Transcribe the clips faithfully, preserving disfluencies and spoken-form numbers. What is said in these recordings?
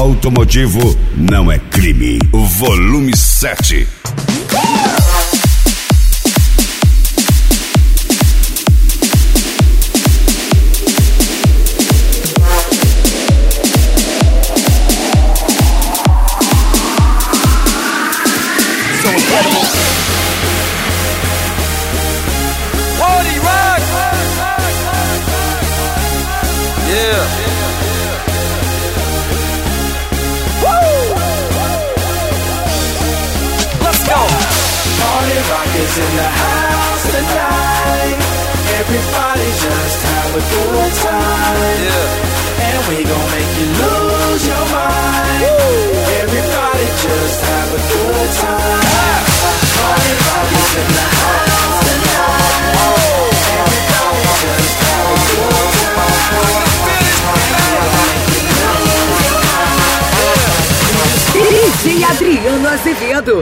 automotivo não é crime. Volume sete. In the house tonight, everybody just have a good time, yeah. And we gon' make you lose your mind. Woo. Everybody just have a good time. Party rockers in the house tonight, oh. Everybody just have a good time. D J Adriano Azevedo.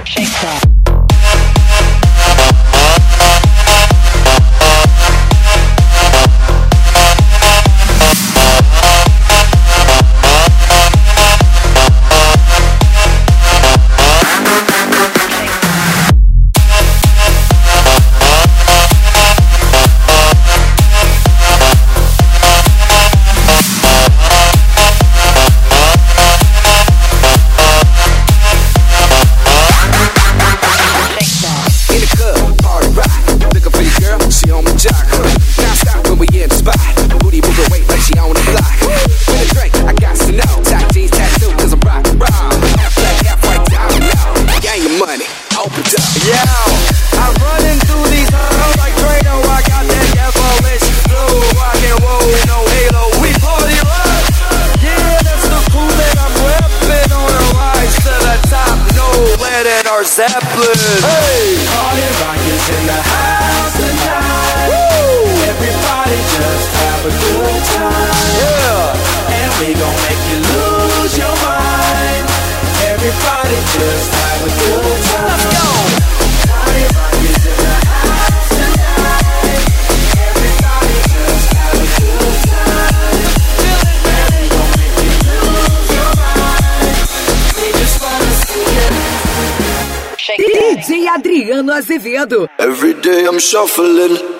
Zeppelin. Hey! Party rockers in the house tonight. Woo! Everybody just have a good time. Yeah. And we gon' make you lose your mind. Everybody just have a good time. Let's go! Party rockers in the house tonight. Everybody just have a good time. And we gon' make you lose your mind. We just wanna see you. D J Adriano Azevedo. Every day I'm shuffling.